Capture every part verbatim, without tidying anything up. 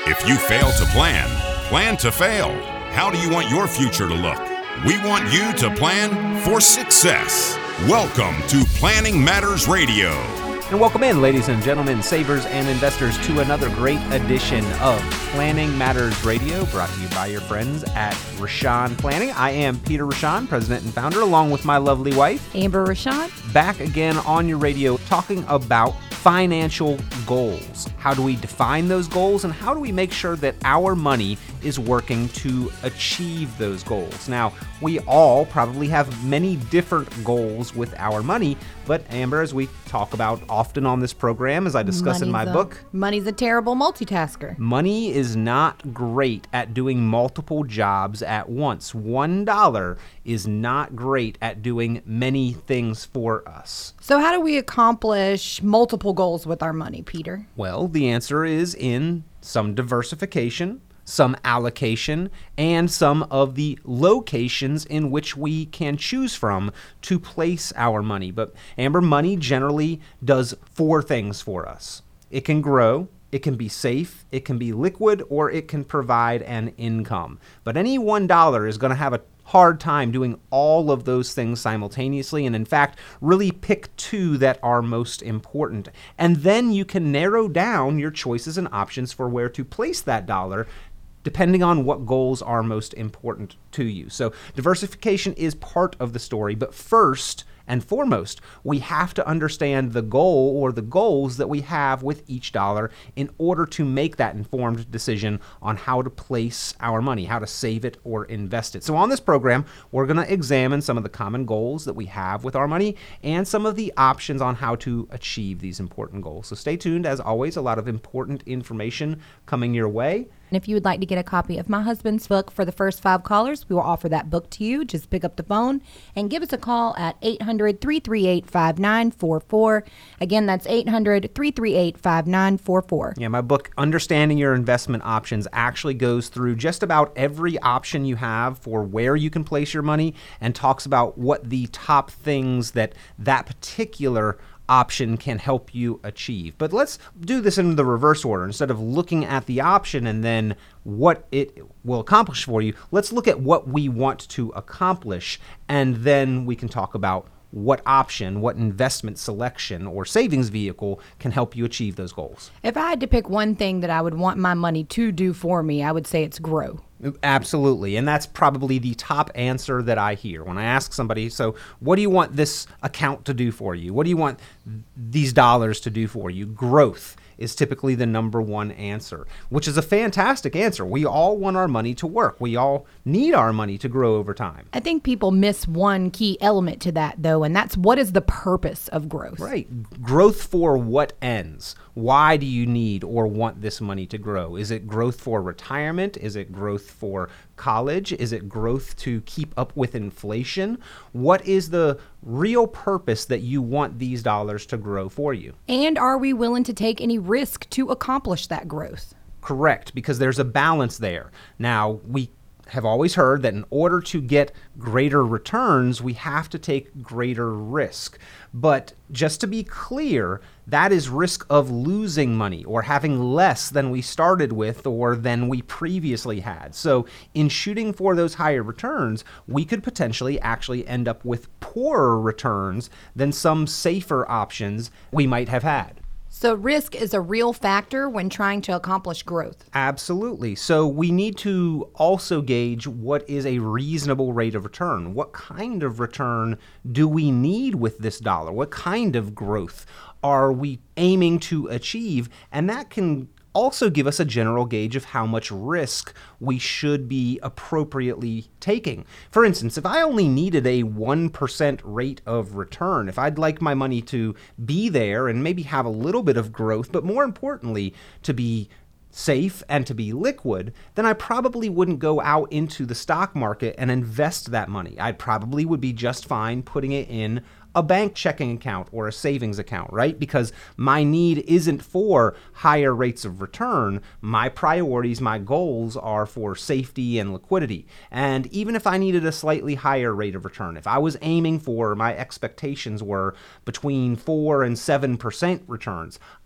If you fail to plan, plan to fail. How do you want your future to look? We want you to plan for success. Welcome to Planning Matters Radio. And welcome in, ladies and gentlemen, savers and investors, to another great edition of Planning Matters Radio, brought to you by your friends at Rashan Planning. I am Peter Rashan, president and founder, along with my lovely wife, Amber Rashan. Back again on your radio, talking about financial goals. How do we define those goals, and how do we make sure that our money is working to achieve those goals? Now, we all probably have many different goals with our money, but Amber, as we talk about often on this program, as I discuss Money's in my a, book, money's a terrible multitasker. Money is not great at doing multiple jobs at once. One dollar is not great at doing many things for us. So how do we accomplish multiple goals with our money, Peter? Well, the answer is in some diversification, some allocation, and some of the locations in which we can choose from to place our money. But Amber, money generally does four things for us. It can grow, it can be safe, it can be liquid, or it can provide an income. But any one dollar is going to have a hard time doing all of those things simultaneously, and in fact, really pick two that are most important. And then you can narrow down your choices and options for where to place that dollar, depending on what goals are most important to you. So diversification is part of the story, but first and foremost, we have to understand the goal or the goals that we have with each dollar in order to make that informed decision on how to place our money, how to save it or invest it. So on this program, we're going to examine some of the common goals that we have with our money and some of the options on how to achieve these important goals. So stay tuned. As always, a lot of important information coming your way. And if you would like to get a copy of my husband's book for the first five callers, we will offer that book to you. Just pick up the phone and give us a call at eight hundred, three three eight, five nine four four. Again, that's eight hundred, three three eight, five nine four four. Yeah, my book, Understanding Your Investment Options, actually goes through just about every option you have for where you can place your money and talks about what the top things that that particular option can help you achieve. But let's do this in the reverse order. Instead of looking at the option and then what it will accomplish for you, let's look at what we want to accomplish, and then we can talk about what option, what investment selection or savings vehicle can help you achieve those goals. If I had to pick one thing that I would want my money to do for me, I would say it's grow. Absolutely. And that's probably the top answer that I hear when I ask somebody, so what do you want this account to do for you? What do you want these dollars to do for you? Growth is typically the number one answer, which is a fantastic answer. We all want our money to work. We all need our money to grow over time. I think people miss one key element to that, though, and that's what is the purpose of growth? Right. Growth for what ends? Why do you need or want this money to grow? Is it growth for retirement? Is it growth for college? Is it growth to keep up with inflation? What is the real purpose that you want these dollars to grow for you? And are we willing to take any risk to accomplish that growth? Correct, because there's a balance there. Now, we have always heard that in order to get greater returns, we have to take greater risk. But just to be clear, that is risk of losing money or having less than we started with or than we previously had. So in shooting for those higher returns, we could potentially actually end up with poorer returns than some safer options we might have had. So risk is a real factor when trying to accomplish growth. Absolutely. So we need to also gauge what is a reasonable rate of return. What kind of return do we need with this dollar? What kind of growth are we aiming to achieve? And that can also give us a general gauge of how much risk we should be appropriately taking. For instance, if I only needed a one percent rate of return, if I'd like my money to be there and maybe have a little bit of growth, but more importantly, to be safe and to be liquid, then I probably wouldn't go out into the stock market and invest that money. I probably would be just fine putting it in a bank checking account or a savings account, right? Because my need isn't for higher rates of return. My priorities, my goals are for safety and liquidity. And even if I needed a slightly higher rate of return, if I was aiming for, my expectations were between four and seven percent returns,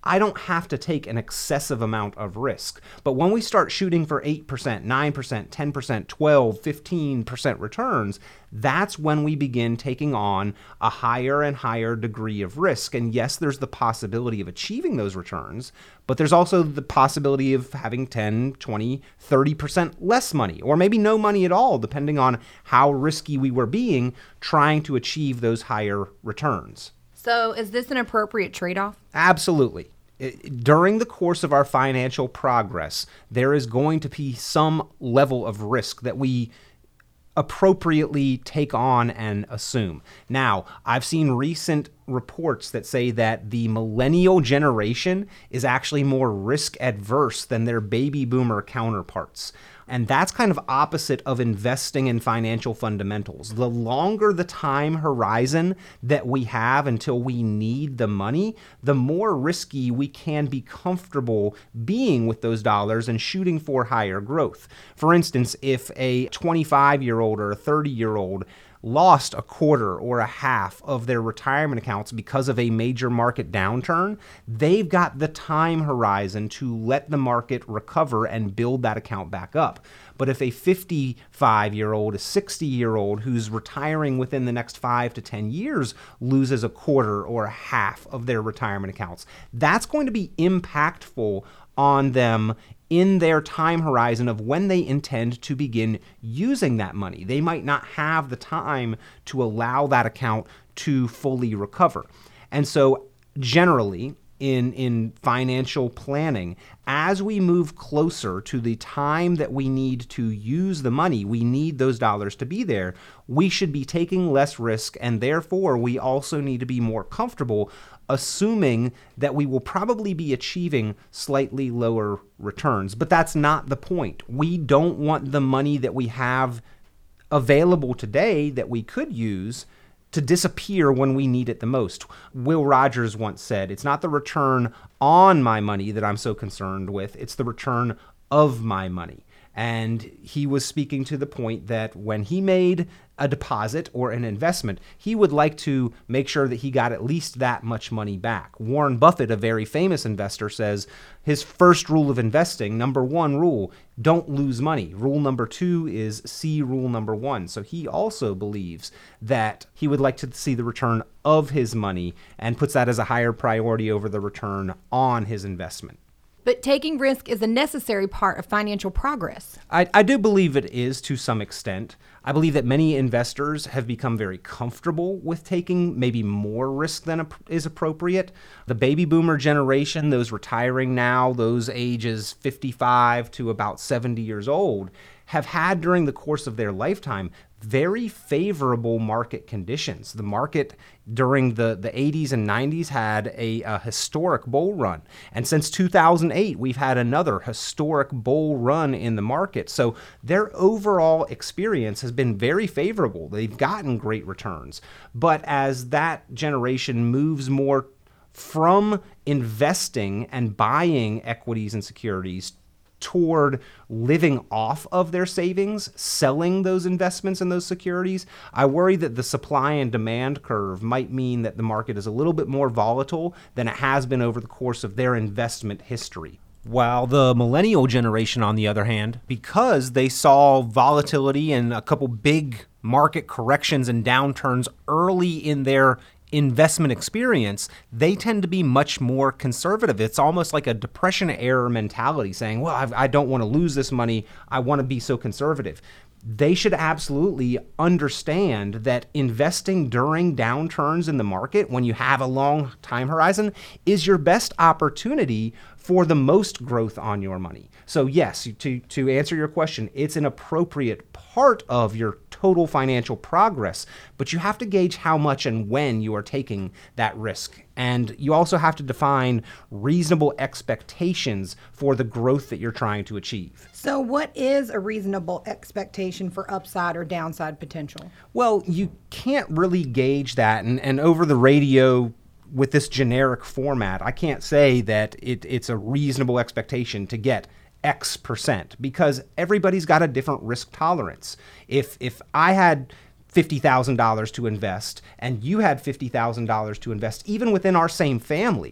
I don't have to take an excessive amount of risk. But when we start shooting for eight percent, nine percent, ten percent, twelve, fifteen percent returns, that's when we begin taking on a higher and higher degree of risk. And yes, there's the possibility of achieving those returns, but there's also the possibility of having ten, twenty, thirty percent less money, or maybe no money at all, depending on how risky we were being trying to achieve those higher returns. So is this an appropriate trade-off? Absolutely. It, during the course of our financial progress, there is going to be some level of risk that we appropriately take on and assume. Now, I've seen recent reports that say that the millennial generation is actually more risk adverse than their baby boomer counterparts. And that's kind of opposite of investing in financial fundamentals. The longer the time horizon that we have until we need the money, the more risky we can be comfortable being with those dollars and shooting for higher growth. For instance, if a twenty-five-year-old or a thirty-year-old lost a quarter or a half of their retirement accounts because of a major market downturn, they've got the time horizon to let the market recover and build that account back up. But if a fifty-five-year-old, a sixty-year-old who's retiring within the next five to ten years loses a quarter or a half of their retirement accounts, that's going to be impactful on them in their time horizon of when they intend to begin using that money. They might not have the time to allow that account to fully recover. And so generally, in, in financial planning, as we move closer to the time that we need to use the money, we need those dollars to be there, we should be taking less risk, and therefore we also need to be more comfortable assuming that we will probably be achieving slightly lower returns. But that's not the point. We don't want the money that we have available today that we could use to disappear when we need it the most. Will Rogers once said, "It's not the return on my money that I'm so concerned with, it's the return of my money." And he was speaking to the point that when he made a deposit or an investment, he would like to make sure that he got at least that much money back. Warren Buffett, a very famous investor, says his first rule of investing, number one rule, don't lose money. Rule number two is see rule number one. So he also believes that he would like to see the return of his money and puts that as a higher priority over the return on his investment. But taking risk is a necessary part of financial progress. I, I do believe it is to some extent. I believe that many investors have become very comfortable with taking maybe more risk than is appropriate. The baby boomer generation, those retiring now, those ages fifty-five to about seventy years old, have had during the course of their lifetime very favorable market conditions. The market during the, the eighties and nineties had a, a historic bull run. And since two thousand eight, we've had another historic bull run in the market. So their overall experience has been very favorable. They've gotten great returns. But as that generation moves more from investing and buying equities and securities toward living off of their savings, selling those investments and those securities, I worry that the supply and demand curve might mean that the market is a little bit more volatile than it has been over the course of their investment history. While the millennial generation, on the other hand, because they saw volatility and a couple big market corrections and downturns early in their investment experience, they tend to be much more conservative. It's almost like a depression era mentality saying, well, I've, I don't want to lose this money. I want to be so conservative. They should absolutely understand that investing during downturns in the market, when you have a long time horizon, is your best opportunity for the most growth on your money. So yes, to, to answer your question, it's an appropriate part of your total financial progress, but you have to gauge how much and when you are taking that risk. And you also have to define reasonable expectations for the growth that you're trying to achieve. So what is a reasonable expectation for upside or downside potential? Well, you can't really gauge that. And, and over the radio, with this generic format, I can't say that it, it's a reasonable expectation to get X percent, because everybody's got a different risk tolerance. If if I had fifty thousand dollars to invest and you had fifty thousand dollars to invest, even within our same family,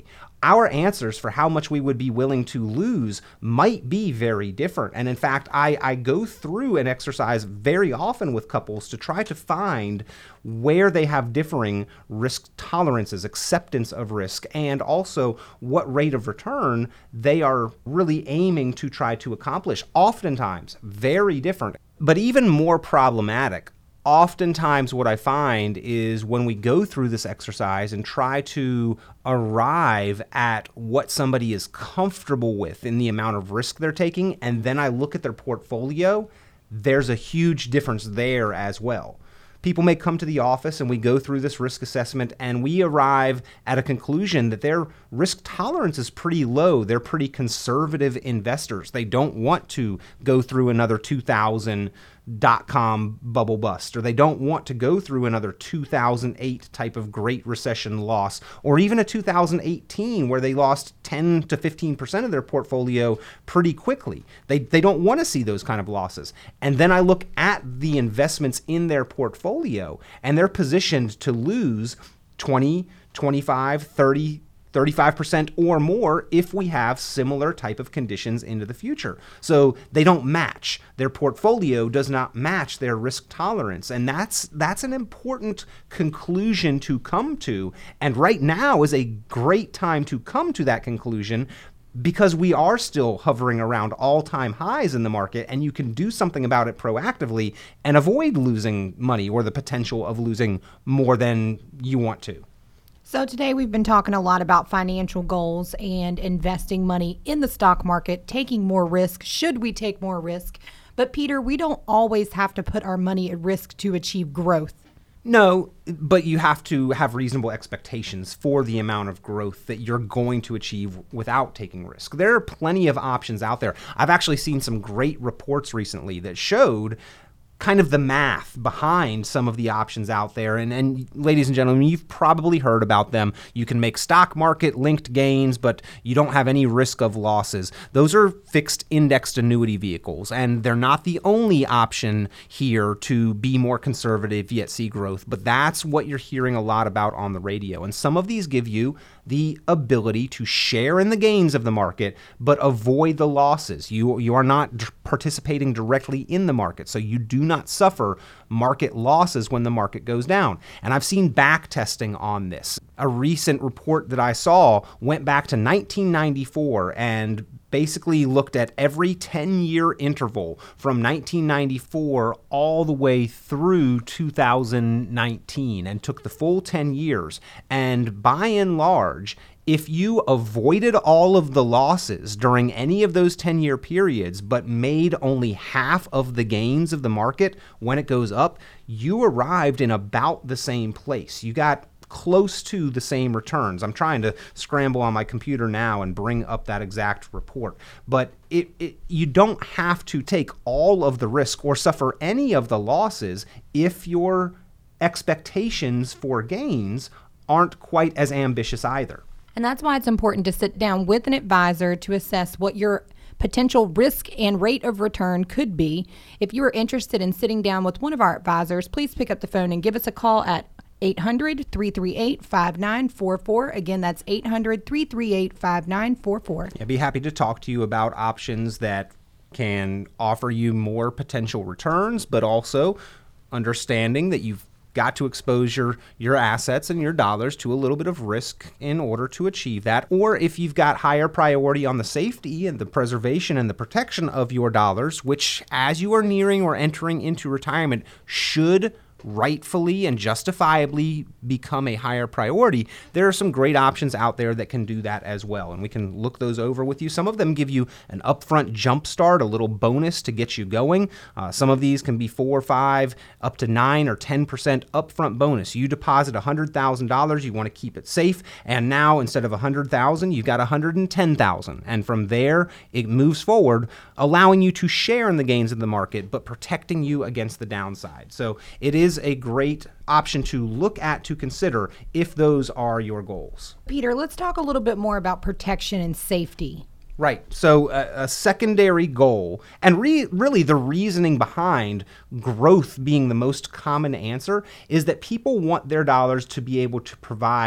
our answers for how much we would be willing to lose might be very different. And in fact, I, I go through an exercise very often with couples to try to find where they have differing risk tolerances, acceptance of risk, and also what rate of return they are really aiming to try to accomplish. Oftentimes, very different. But even more problematic, oftentimes what I find is when we go through this exercise and try to arrive at what somebody is comfortable with in the amount of risk they're taking, and then I look at their portfolio, there's a huge difference there as well. People may come to the office and we go through this risk assessment and we arrive at a conclusion that their risk tolerance is pretty low. They're pretty conservative investors. They don't want to go through another two thousand dot-com bubble bust, or they don't want to go through another two thousand eight type of Great Recession loss, or even a two thousand eighteen where they lost ten to fifteen percent of their portfolio pretty quickly. They, they don't want to see those kind of losses. And then I look at the investments in their portfolio and they're positioned to lose twenty, twenty-five, thirty, thirty-five percent or more if we have similar type of conditions into the future. So they don't match. Their portfolio does not match their risk tolerance. And that's that's an important conclusion to come to. And right now is a great time to come to that conclusion, because we are still hovering around all-time highs in the market, and you can do something about it proactively and avoid losing money or the potential of losing more than you want to. So today we've been talking a lot about financial goals and investing money in the stock market, taking more risk. Should we take more risk? But Peter, we don't always have to put our money at risk to achieve growth. No, but you have to have reasonable expectations for the amount of growth that you're going to achieve without taking risk. There are plenty of options out there. I've actually seen some great reports recently that showed kind of the math behind some of the options out there. And, and ladies and gentlemen, you've probably heard about them. You can make stock market linked gains, but you don't have any risk of losses. Those are fixed indexed annuity vehicles, and they're not the only option here to be more conservative yet see growth. But that's what you're hearing a lot about on the radio. And some of these give you the ability to share in the gains of the market, but avoid the losses. You, you are not d- participating directly in the market, so you do not suffer market losses when the market goes down. And I've seen back testing on this. A recent report that I saw went back to nineteen ninety-four and basically looked at every ten-year interval from nineteen ninety-four all the way through two thousand nineteen and took the full ten years. And by and large, if you avoided all of the losses during any of those ten-year periods, but made only half of the gains of the market when it goes up, you arrived in about the same place. You got close to the same returns. I'm trying to scramble on my computer now and bring up that exact report. But it, it, you don't have to take all of the risk or suffer any of the losses if your expectations for gains aren't quite as ambitious either. And that's why it's important to sit down with an advisor to assess what your potential risk and rate of return could be. If you are interested in sitting down with one of our advisors, please pick up the phone and give us a call at eight hundred, three three eight, five nine four four. Again, that's eight hundred, three three eight, five nine four four. I'd be happy to talk to you about options that can offer you more potential returns, but also understanding that you've got to expose your, your assets and your dollars to a little bit of risk in order to achieve that. Or if you've got higher priority on the safety and the preservation and the protection of your dollars, which as you are nearing or entering into retirement should rightfully and justifiably become a higher priority, there are some great options out there that can do that as well. And we can look those over with you. Some of them give you an upfront jump start, a little bonus to get you going. Uh, some of these can be four or five, up to nine or ten percent upfront bonus. You deposit one hundred thousand dollars, you want to keep it safe. And now instead of one hundred thousand dollars, you've got one hundred ten thousand dollars. And from there, it moves forward, allowing you to share in the gains of the market, but protecting you against the downside. So it is a great option to look at, to consider if those are your goals. Peter, let's talk a little bit more about protection and safety. Right. So a, a secondary goal, and re- really the reasoning behind growth being the most common answer, is that people want their dollars to be able to provide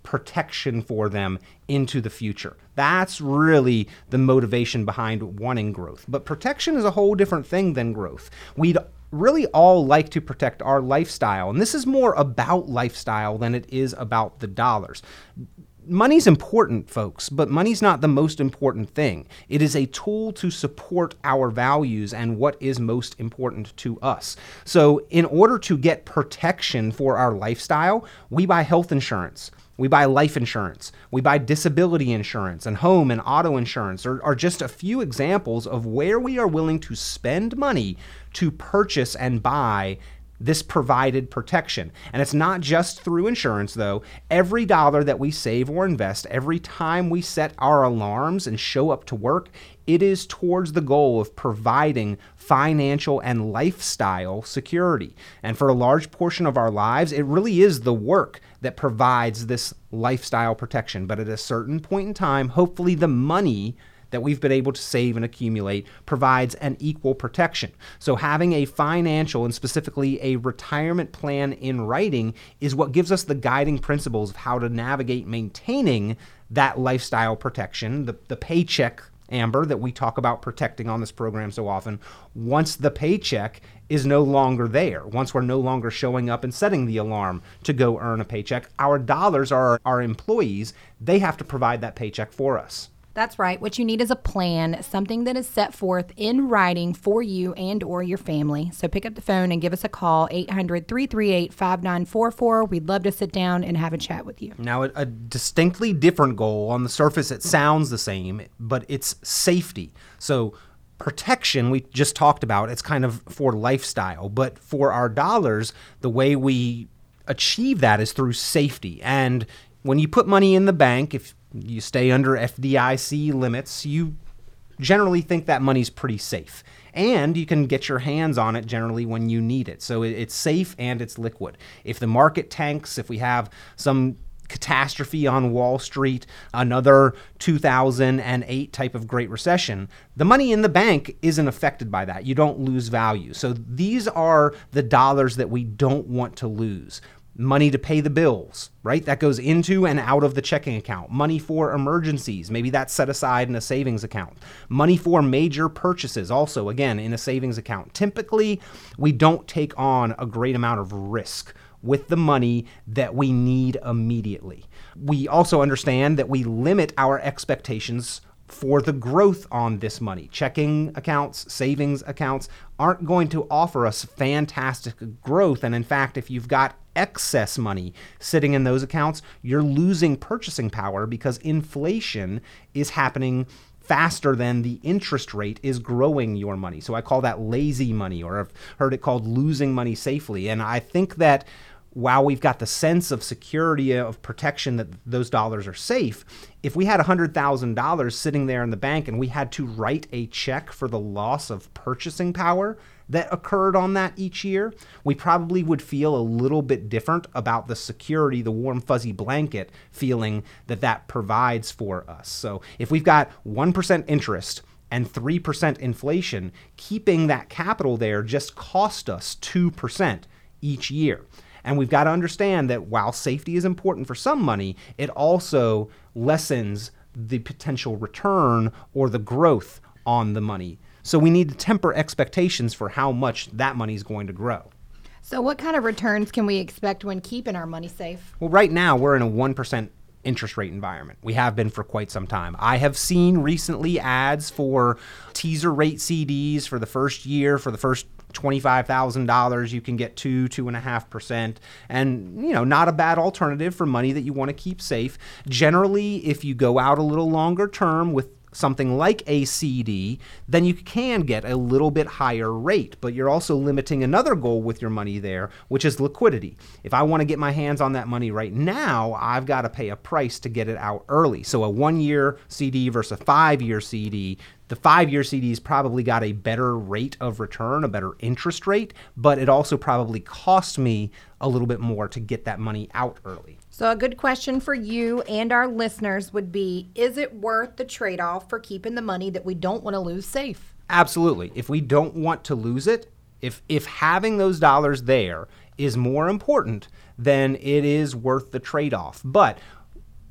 protection for them into the future. That's really the motivation behind wanting growth. But protection is a whole different thing than growth. We'd really all like to protect our lifestyle, and this is more about lifestyle than it is about the dollars. Money's important, folks, but money's not the most important thing. It is a tool to support our values and what is most important to us. So in order to get protection for our lifestyle, we buy health insurance. We buy life insurance. We buy disability insurance, and home and auto insurance are, are just a few examples of where we are willing to spend money to purchase and buy this provided protection. And it's not just through insurance, though. Every dollar that we save or invest, every time we set our alarms and show up to work, it is towards the goal of providing financial and lifestyle security. And for a large portion of our lives, it really is the work that provides this lifestyle protection. But at a certain point in time, hopefully the money that we've been able to save and accumulate provides an equal protection. So having a financial and specifically a retirement plan in writing is what gives us the guiding principles of how to navigate maintaining that lifestyle protection, the, the paycheck, Amber, that we talk about protecting on this program so often. Once the paycheck is no longer there, once we're no longer showing up and setting the alarm to go earn a paycheck, our dollars are our employees. They have to provide that paycheck for us. That's right. What you need is a plan, something that is set forth in writing for you and or your family. So pick up the phone and give us a call, eight hundred, three three eight, five nine four four. We'd love to sit down and have a chat with you. Now, a, a distinctly different goal. On the surface, it sounds the same, but it's safety. So protection, we just talked about, it's kind of for lifestyle. But for our dollars, the way we achieve that is through safety. And when you put money in the bank, if you stay under F D I C limits, you generally think that money's pretty safe. And you can get your hands on it generally when you need it. So it's safe and it's liquid. If the market tanks, if we have some catastrophe on Wall Street, another two thousand eight type of Great Recession, the money in the bank isn't affected by that. You don't lose value. So these are the dollars that we don't want to lose. Money to pay the bills, right? That goes into and out of the checking account. Money for emergencies, maybe that's set aside in a savings account. Money for major purchases, also, again, in a savings account. Typically, we don't take on a great amount of risk with the money that we need immediately. We also understand that we limit our expectations for the growth on this money. Checking accounts, savings accounts aren't going to offer us fantastic growth. And in fact, if you've got excess money sitting in those accounts, you're losing purchasing power because inflation is happening faster than the interest rate is growing your money. So I call that lazy money, or I've heard it called losing money safely. And I think that while we've got the sense of security, of protection, that those dollars are safe, if we had one hundred thousand dollars sitting there in the bank and we had to write a check for the loss of purchasing power that occurred on that each year, we probably would feel a little bit different about the security, the warm fuzzy blanket feeling that that provides for us. So if we've got one percent interest and three percent inflation, keeping that capital there just cost us two percent each year. And we've got to understand that while safety is important for some money, it also lessens the potential return or the growth on the money. So we need to temper expectations for how much that money is going to grow. So what kind of returns can we expect when keeping our money safe? Well, right now we're in a one percent interest rate environment. We have been for quite some time. I have seen recently ads for teaser rate C Ds for the first year, for the first twenty-five thousand dollars, you can get two, two and a half percent, and you know, not a bad alternative for money that you want to keep safe. Generally, if you go out a little longer term with something like a C D, then you can get a little bit higher rate, but you're also limiting another goal with your money there, which is liquidity. If I want to get my hands on that money right now, I've got to pay a price to get it out early. So a one-year C D versus a five-year C D, the five-year C D's probably got a better rate of return, a better interest rate, but it also probably costs me a little bit more to get that money out early. So a good question for you and our listeners would be, is it worth the trade-off for keeping the money that we don't want to lose safe? Absolutely. If we don't want to lose it, if if having those dollars there is more important, then it is worth the trade-off. But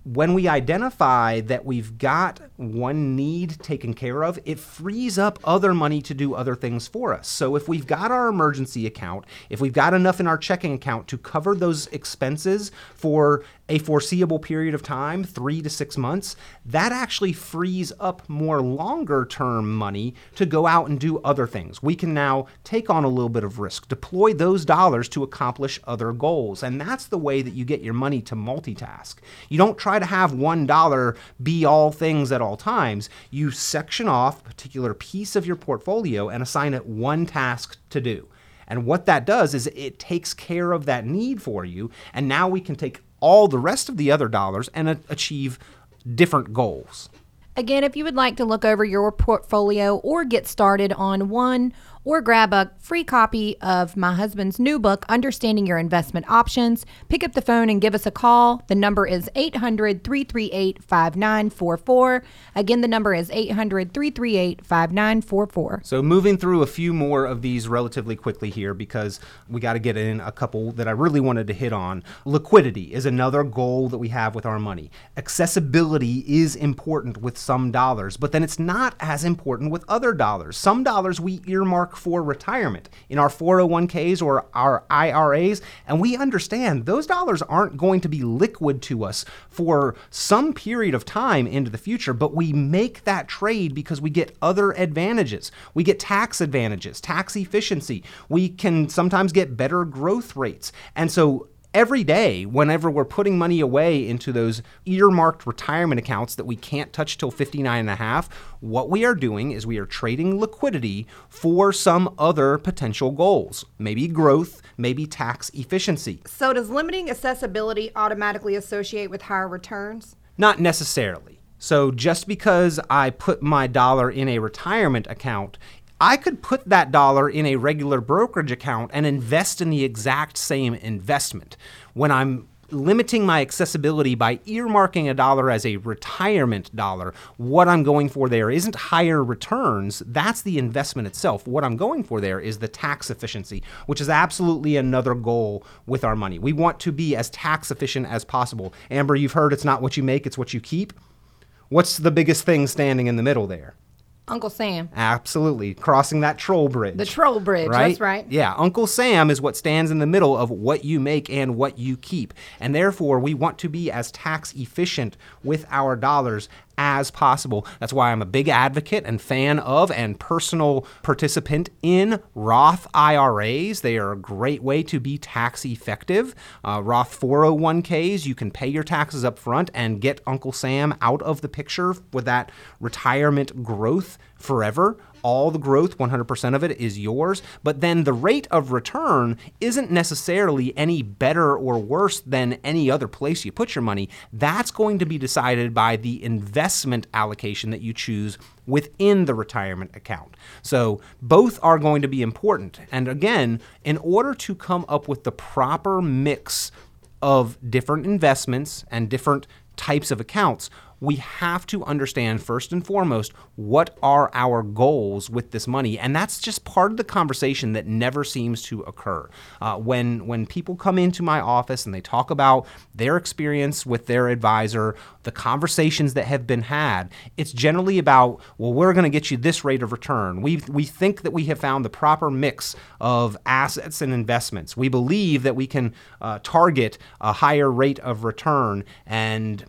when we identify that we've got one need taken care of, it frees up other money to do other things for us. So if we've got our emergency account, if we've got enough in our checking account to cover those expenses for a foreseeable period of time, three to six months, that actually frees up more longer term money to go out and do other things. We can now take on a little bit of risk, deploy those dollars to accomplish other goals. And that's the way that you get your money to multitask. You don't try to have one dollar be all things at all times. You section off a particular piece of your portfolio and assign it one task to do. And what that does is it takes care of that need for you. And now we can take all the rest of the other dollars and a- achieve different goals. Again, if you would like to look over your portfolio or get started on one, or grab a free copy of my husband's new book, Understanding Your Investment Options, pick up the phone and give us a call. The number is eight hundred, three three eight, five nine four four. Again, the number is eight hundred, three three eight, five nine four four. So moving through a few more of these relatively quickly here, because we got to get in a couple that I really wanted to hit on. Liquidity is another goal that we have with our money. Accessibility is important with some dollars, but then it's not as important with other dollars. Some dollars we earmark for retirement in our four oh one k's or our I R As, and we understand those dollars aren't going to be liquid to us for some period of time into the future, but we make that trade because we get other advantages. We get tax advantages, tax efficiency. We can sometimes get better growth rates. And so every day, whenever we're putting money away into those earmarked retirement accounts that we can't touch till fifty-nine and a half, what we are doing is we are trading liquidity for some other potential goals. Maybe growth, maybe tax efficiency. So does limiting accessibility automatically associate with higher returns? Not necessarily. So just because I put my dollar in a retirement account, I could put that dollar in a regular brokerage account and invest in the exact same investment. When I'm limiting my accessibility by earmarking a dollar as a retirement dollar, what I'm going for there isn't higher returns. That's the investment itself. What I'm going for there is the tax efficiency, which is absolutely another goal with our money. We want to be as tax efficient as possible. Amber, you've heard it's not what you make, it's what you keep. What's the biggest thing standing in the middle there? Uncle Sam. Absolutely. Crossing that troll bridge. The troll bridge, right? That's right. Yeah, Uncle Sam is what stands in the middle of what you make and what you keep. And therefore, we want to be as tax efficient with our dollars as possible. That's why I'm a big advocate and fan of and personal participant in Roth I R As. They are a great way to be tax effective. Uh, Roth four oh one k's, you can pay your taxes up front and get Uncle Sam out of the picture with that retirement growth forever. All the growth, one hundred percent of it is yours, but then the rate of return isn't necessarily any better or worse than any other place you put your money. That's going to be decided by the investment allocation that you choose within the retirement account. So both are going to be important. And again, in order to come up with the proper mix of different investments and different types of accounts, we have to understand first and foremost what are our goals with this money, and that's just part of the conversation that never seems to occur. Uh, when when people come into my office and they talk about their experience with their advisor, the conversations that have been had, it's generally about, well, we're going to get you this rate of return. We we think that we have found the proper mix of assets and investments. We believe that we can uh, target a higher rate of return, and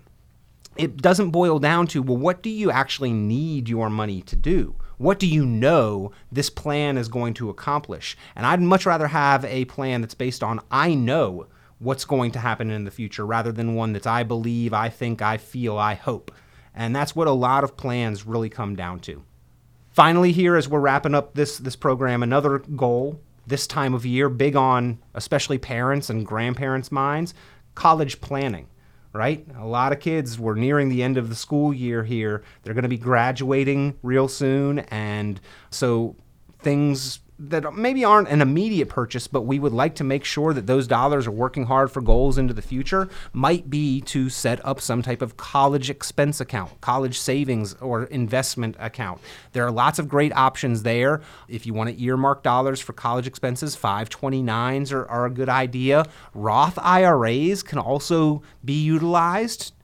it doesn't boil down to, well, what do you actually need your money to do? What do you know this plan is going to accomplish? And I'd much rather have a plan that's based on, I know what's going to happen in the future, rather than one that's I believe, I think, I feel, I hope. And that's what a lot of plans really come down to. Finally, here, as we're wrapping up this, this program, another goal this time of year, big on especially parents and grandparents' minds, college planning. Right? A lot of kids, we're nearing the end of the school year here. They're going to be graduating real soon. And so things that maybe aren't an immediate purchase, but we would like to make sure that those dollars are working hard for goals into the future, might be to set up some type of college expense account, college savings or investment account. There are lots of great options there. If you want to earmark dollars for college expenses, five twenty-nines are, are a good idea. Roth I R As can also be utilized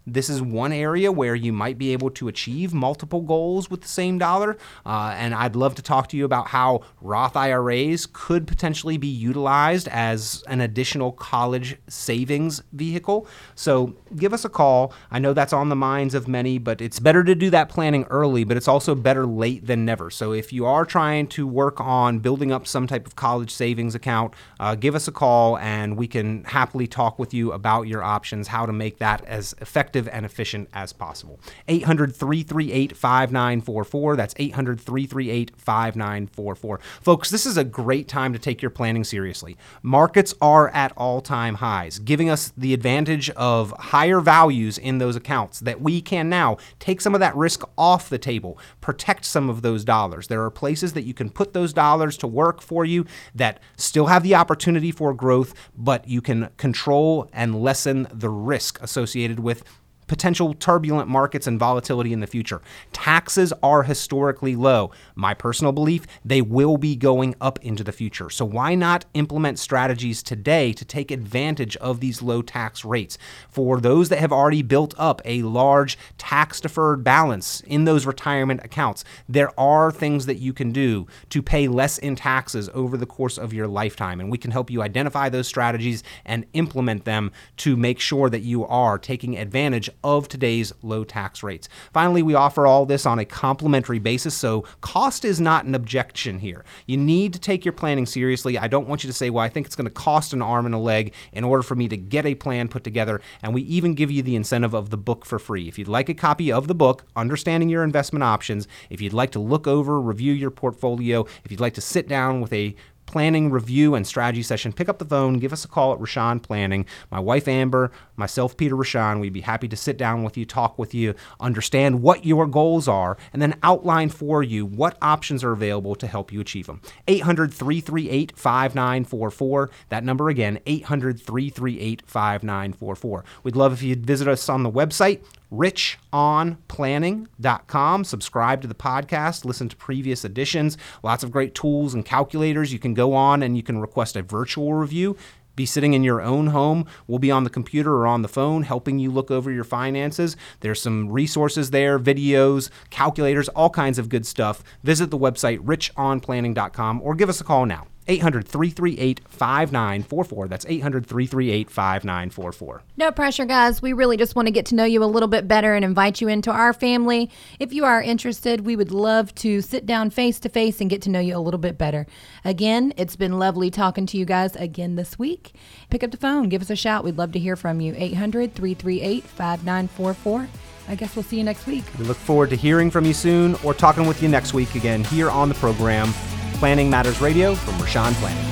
this is one area where you might be able to achieve multiple goals with the same dollar. Uh, and I'd love to talk to you about how Roth I R As could potentially be utilized as an additional college savings vehicle. So give us a call. I know that's on the minds of many, but it's better to do that planning early, but it's also better late than never. So if you are trying to work on building up some type of college savings account, uh, give us a call and we can happily talk with you about your options, how to make that as effective and efficient as possible. eight hundred, three three eight, five nine four four. That's eight hundred, three three eight, five nine four four. Folks, this is a great time to take your planning seriously. Markets are at all-time highs, giving us the advantage of higher values in those accounts that we can now take some of that risk off the table, protect some of those dollars. There are places that you can put those dollars to work for you that still have the opportunity for growth, but you can control and lessen the risk associated with potential turbulent markets and volatility in the future. Taxes are historically low. My personal belief, they will be going up into the future. So why not implement strategies today to take advantage of these low tax rates? For those that have already built up a large tax-deferred balance in those retirement accounts, there are things that you can do to pay less in taxes over the course of your lifetime. And we can help you identify those strategies and implement them to make sure that you are taking advantage of today's low tax rates. Finally, we offer all this on a complimentary basis, so cost is not an objection here. You need to take your planning seriously. I don't want you to say, well, I think it's going to cost an arm and a leg in order for me to get a plan put together, and we even give you the incentive of the book for free. If you'd like a copy of the book, Understanding Your Investment Options, if you'd like to look over, review your portfolio, if you'd like to sit down with a planning review and strategy session, pick up the phone, give us a call at Rashawn Planning. My wife Amber, myself Peter Rashawn, we'd be happy to sit down with you, talk with you, understand what your goals are, and then outline for you what options are available to help you achieve them. eight hundred, three three eight, five nine four four. That number again, eight hundred, three three eight, five nine four four. We'd love if you'd visit us on the website, rich on planning dot com. Subscribe to the podcast, listen to previous editions, lots of great tools and calculators. You can go on and you can request a virtual review. Be sitting in your own home. We'll be on the computer or on the phone helping you look over your finances. There's some resources there, videos, calculators, all kinds of good stuff. Visit the website, rich on planning dot com, or give us a call now. eight hundred, three three eight, five nine four four. That's eight hundred, three three eight, five nine four four. No pressure, guys. We really just want to get to know you a little bit better and invite you into our family. If you are interested, we would love to sit down face to face and get to know you a little bit better. Again, it's been lovely talking to you guys again this week. Pick up the phone. Give us a shout. We'd love to hear from you. eight hundred, three three eight, five nine four four. I guess we'll see you next week. We look forward to hearing from you soon or talking with you next week again here on the program, Planning Matters Radio from Rashawn Planning.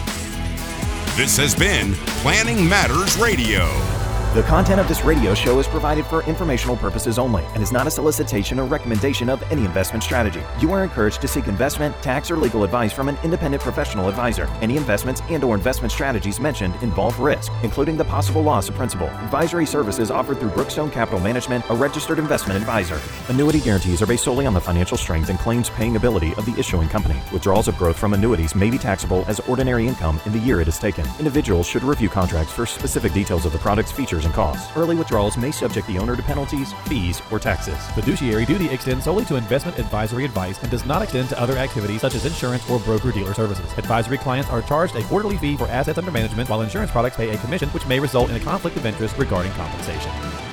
This has been Planning Matters Radio. The content of this radio show is provided for informational purposes only and is not a solicitation or recommendation of any investment strategy. You are encouraged to seek investment, tax, or legal advice from an independent professional advisor. Any investments and or investment strategies mentioned involve risk, including the possible loss of principal. Advisory services offered through Brookstone Capital Management, a registered investment advisor. Annuity guarantees are based solely on the financial strength and claims paying ability of the issuing company. Withdrawals of growth from annuities may be taxable as ordinary income in the year it is taken. Individuals should review contracts for specific details of the product's features and costs. Early withdrawals may subject the owner to penalties, fees, or taxes. Fiduciary duty extends solely to investment advisory advice and does not extend to other activities such as insurance or broker-dealer services. Advisory clients are charged a quarterly fee for assets under management, while insurance products pay a commission, which may result in a conflict of interest regarding compensation.